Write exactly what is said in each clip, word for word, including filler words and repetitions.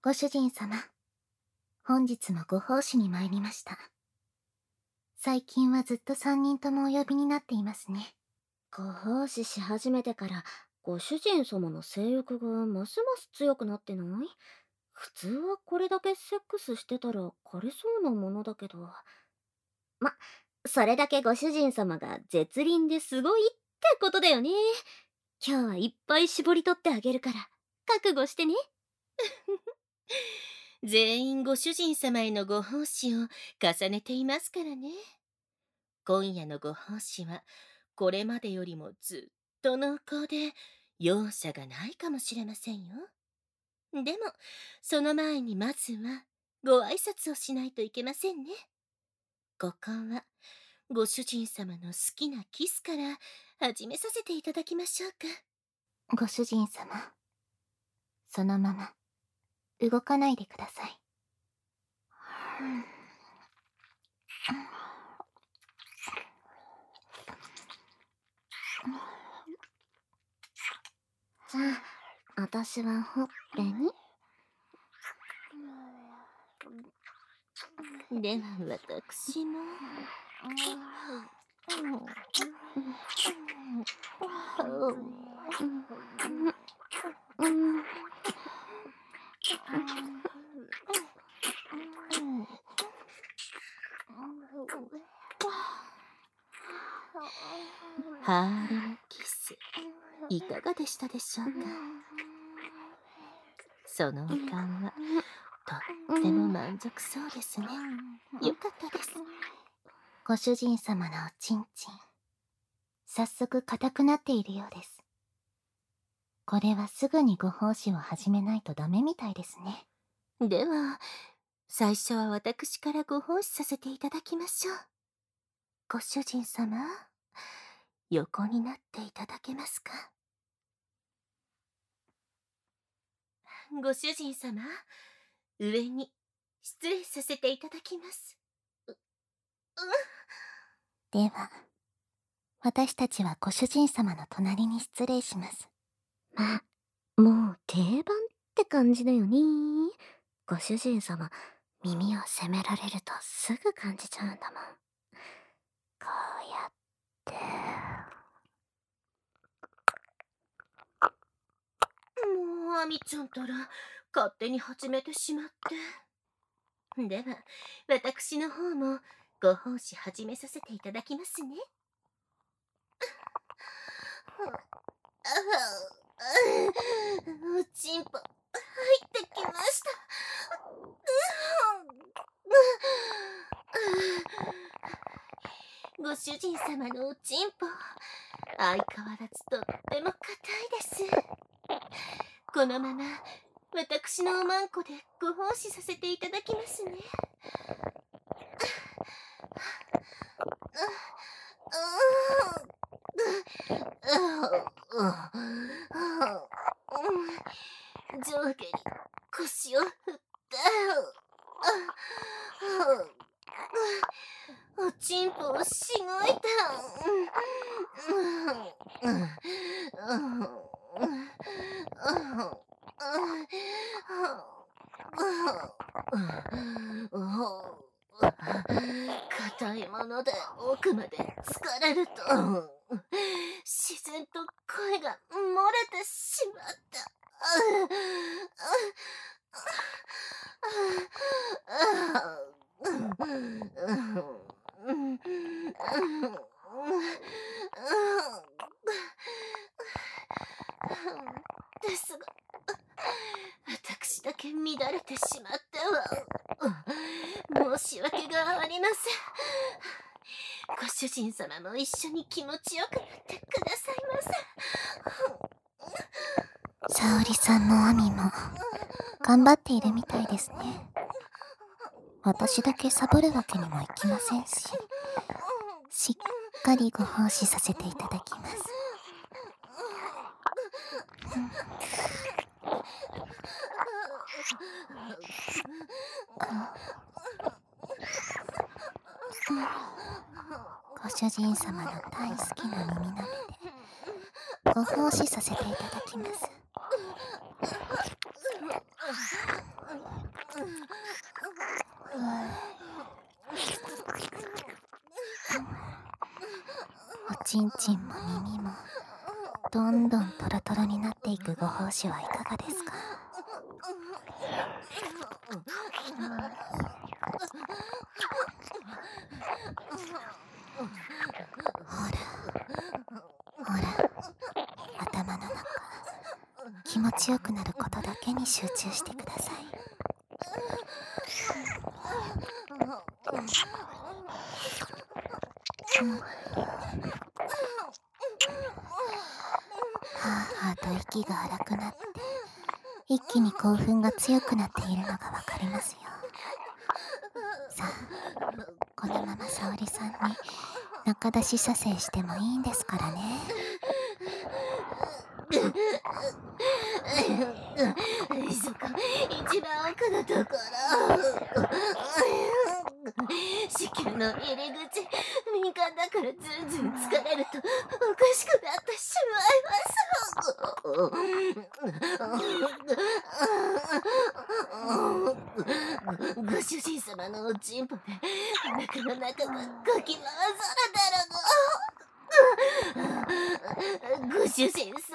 ご主人様、本日もご奉仕に参りました。最近はずっと三人ともお呼びになっていますね。 ご奉仕し始めてからご主人様の性欲がますます強くなってない？普通はこれだけセックスしてたら枯れそうなものだけど。ま、それだけご主人様が絶倫ですごいってことだよね。今日はいっぱい絞り取ってあげるから覚悟してね。 全員ご主人様へのご奉仕を重ねていますからね。今夜のご奉仕はこれまでよりもずっと濃厚で容赦がないかもしれませんよ。でもその前にまずはご挨拶をしないといけませんね。ここはご主人様の好きなキスから始めさせていただきましょうか。 ご主人様、そのまま動かないでください。 じゃあ、私はほっぺに。 では私も。ハーレムキス、いかがでしたでしょうか。そのお感はとっても満足そうですね。よかったです。 ご主人様のおちんちん、早速硬くなっているようです。これはすぐにご奉仕を始めないとダメみたいですね。 では最初は私からご奉仕させていただきましょう。ご主人様、横になっていただけますか。ご主人様、上に失礼させていただきます。う、うでは、私たちはご主人様の隣に失礼します。 まあ、もう定番って感じだよね。ご主人様、耳を責められるとすぐ感じちゃうんだもん。こうやって。 もうアミちゃんたら勝手に始めてしまって。では私の方もご奉仕始めさせていただきますね。おちんぽ入ってきました。ご主人様のおちんぽ、相変わらずとっても硬いです。このまま私のおまんこでご奉仕させていただきますね。上下に腰を振っておちんぽをしごいた。硬いもので奥まで疲れると自然と声が漏れてしまった。ですが私だけ乱れてしまっては申し訳がありません。ご主人様も一緒に気持ちよくなってくださいませ。 沙織さんも亜美も頑張っているみたいですね。私だけサボるわけにもいきませんし、しっかりご奉仕させていただきます。ご主人様の大好きな耳なめでご奉仕させていただきます。 ちんちんも耳もどんどんトロトロになっていくご奉仕はいかがですか？ほらほら、頭の中気持ちよくなることだけに集中してください。うん、はあはあと息が荒くなって一気に興奮が強くなっているのがわかりますよ。さあ、このまま沙織さんに中出し射精してもいいんですからね。 そこ、一番奥のところ。子宮の入り口、敏感だからずんずん疲れるとおかしくなってしまいます。ご主人様のおちんぽでお腹の中がかき回されてるの。ご主人様、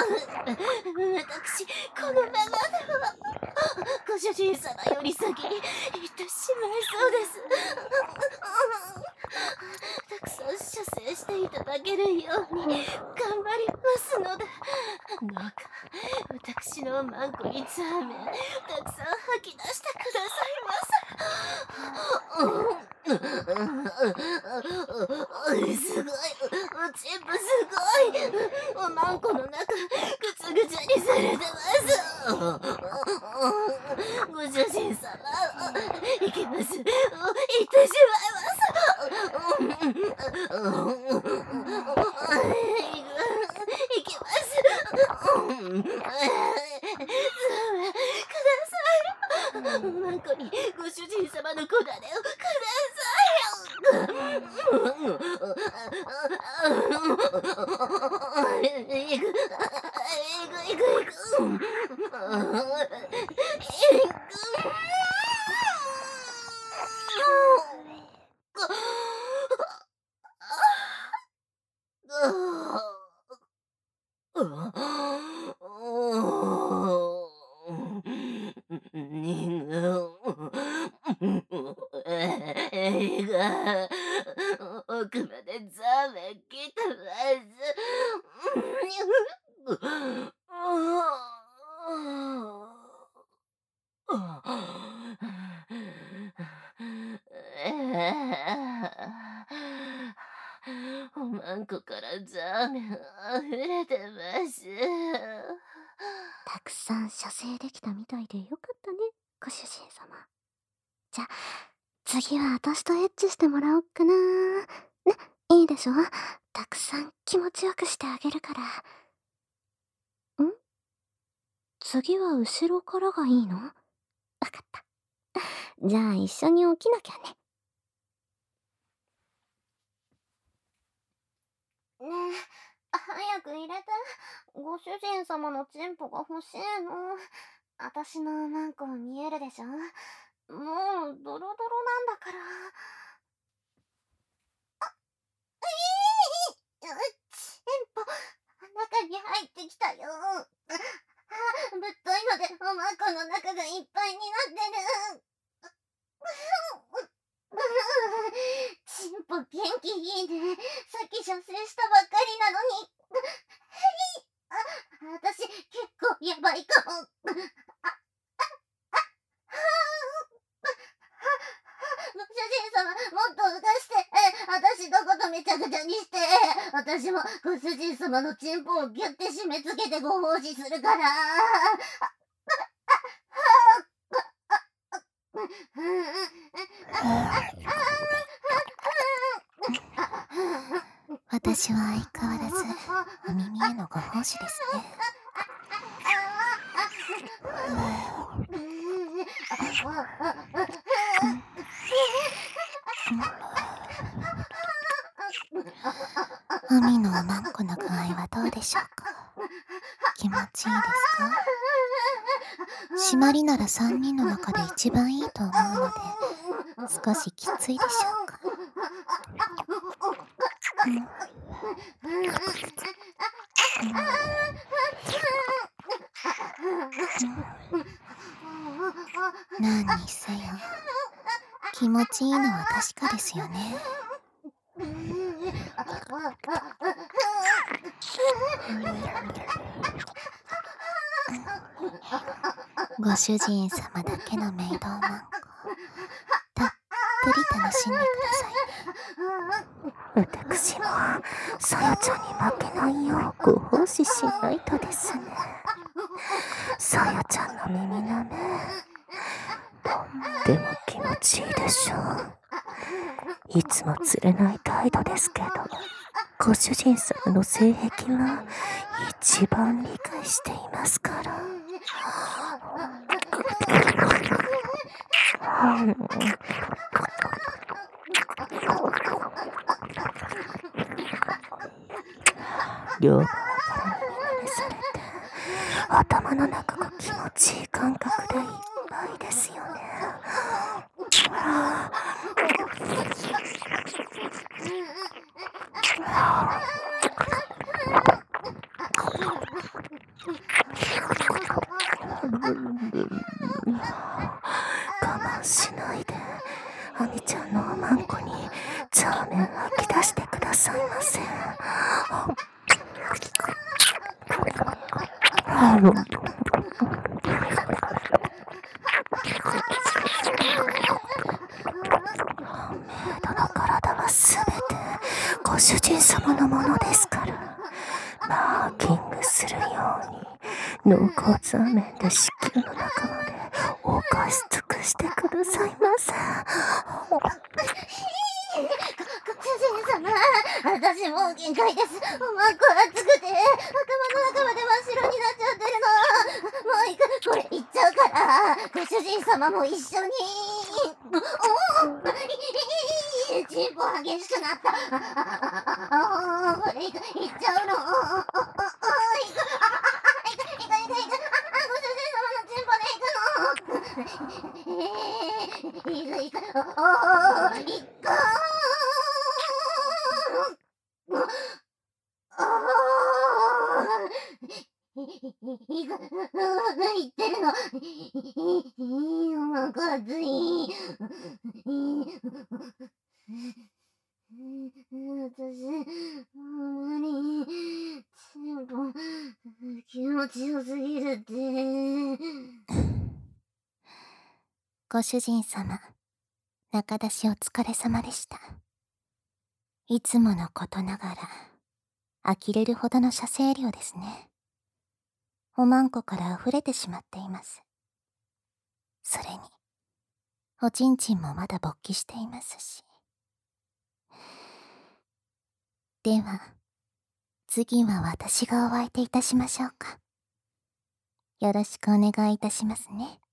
私このままではご主人様より先に行ってしまいそうです。たくさん射精していただけるように頑張りますので、どうか私のマンコにザーメンたくさん吐き出してくださいませ。すごい、おちんぽすごい、おまんこの中ぐつぐつにされてます。ご主人様、いきます、いってしまいます。いきます。ください。マンコにご主人様のこだねをください。いくいくいくいく。奥までザーメン来てます。おまんこからザーメン溢れてます。 たくさん射精できたみたいでよかったね、ご主人様。じゃ、次は私とエッチしてもらおっかな。ね、いいでしょ？たくさん気持ちよくしてあげるから。ん？次は後ろからがいいの？わかった。じゃあ一緒に起きなきゃね。ねえ、早く入れて。ご主人様のチンポが欲しいの。私のマンコ見えるでしょ？もうドロドロなんだから。あ、いい！チンポ、中に入ってきたよ。あ、ぶっといのでおまんこの中がいっぱいになってる。チンポ元気いいね。さっき射精したばっかりなのに。あ、私結構やばいかも。あ、あ、あ、ご主人様、もっと浮かして、私のことめちゃくちゃにして、私もご主人様のチンポをギュッて締め付けてご奉仕するから。 私は相変わらずお耳へのご奉仕ですね。海のおまんこの具合はどうでしょうか？気持ちいいですか？締まりならさんにんの中で一番いいと思うので少しきついでしょうか？うん、 何にせよ気持ちいいのは確かですよね。ご主人様だけのメイドーマンコ、たっぷり楽しんでくださいね。私もさやちゃんに負けないようご奉仕しないとですね。さやちゃんの耳なめ、とっても気持ちいいでしょう。いつも釣れない態度ですけど、ご主人様の性癖は一番理解していますから。両側から耳慣れされて、頭の中が気持ちいい感覚でいっぱいですよね。我慢しないで、アミちゃんのおまんこにザーメン吐き出してくださいませ。メイドの体はすべてご主人様のものですから、マーキングするように濃厚ザーメンで子宮の中まで犯し尽くしてくださいませ。 主人様、私もう限界です。おまんこ熱くて頭の中まで真っ白になっちゃってるの。もういく、これいっちゃうから、ご主人様も一緒に。おお、チンポ激しくなった。ああ、これいく、いっちゃうの。いく、いく、いく、いく、いく、ご主人様のチンポでいくの。いく、いく、おお、いく。ああ、いく、言ってるの。いいおまんこ熱い。私、あんまり、チンポ、気持ちよすぎるって。 ご主人様、中出しお疲れ様でした。いつものことながら、呆れるほどの射精量ですね。おまんこから溢れてしまっています。それに、おちんちんもまだ勃起していますし。では、次は私がお相手いたしましょうか。よろしくお願いいたしますね。